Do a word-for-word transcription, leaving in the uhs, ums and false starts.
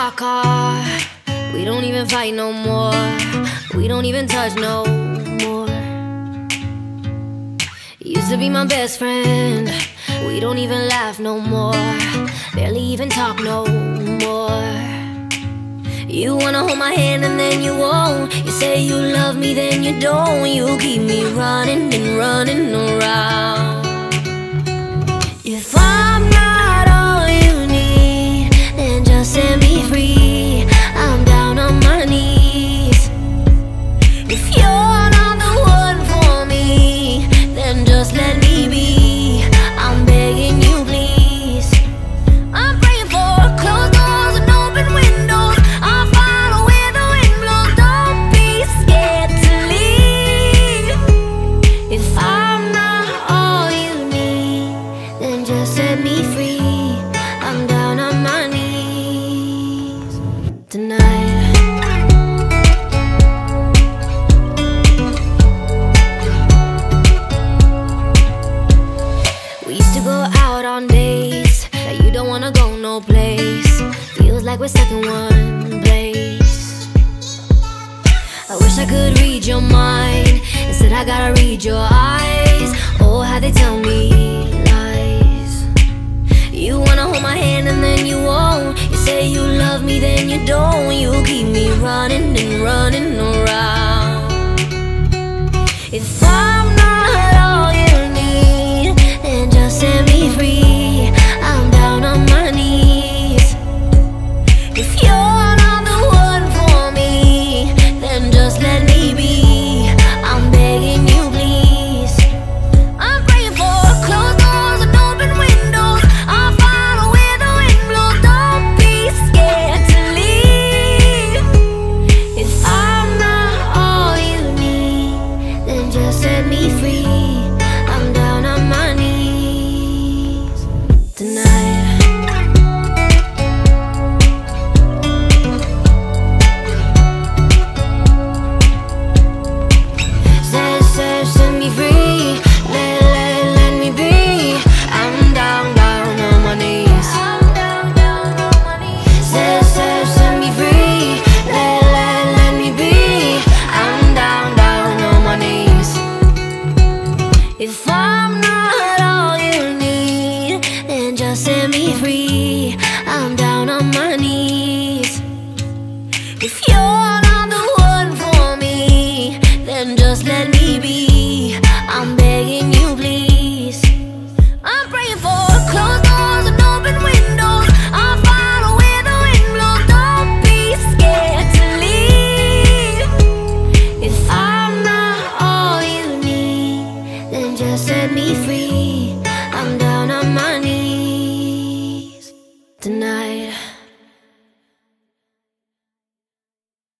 our car. We don't even fight no more. We don't even touch no more. Used to be my best friend. We don't even laugh no more. Barely even talk no more. You wanna hold my hand and then you won't. You say you love me, then you don't. You keep me running and running around. If I'm not all you need, then just set me free. I'm down on my knees. If you're not the one for me, then just let me be. I'm begging you, please. I'm praying for closed doors and open windows. I'll follow where the wind blows. Don't be scared to leave. If I'm not all you need, then just set me free. I'm down on my knees tonight. We used to go out on days that you don't wanna go no place. Feels like we're stuck in one place. I wish I could read your mind. Instead I gotta read your eyes. Oh, how they tell me lies. You wanna hold my hand and then you won't. You say you love me, then you don't. You keep me running and running around. If I'm not all you need, then just set me free. I'm down on my knees. If you're not the one for me, then just let me be. I'm begging you, please. I'm praying for closed doors and open windows. I'll follow where the wind blows. Don't be scared to leave. If I'm not all you need, then just set me free. I'm down on my knees tonight. Set, set, set me free. Let, let, let me be. I'm down, down on my knees. I'm down, down on my knees. Set, set, set me free. Let, let, let me be. I'm down, down on my knees. If I'm not all you need, then just set me free. I'm down on my knees. If you're not the one for me, then just let me be. I'm begging you, please. I'm praying for closed doors and open windows. I'll follow where the wind blows. Don't be scared to leave. If I'm not all you need, then just set me free. I'm down on my knees tonight.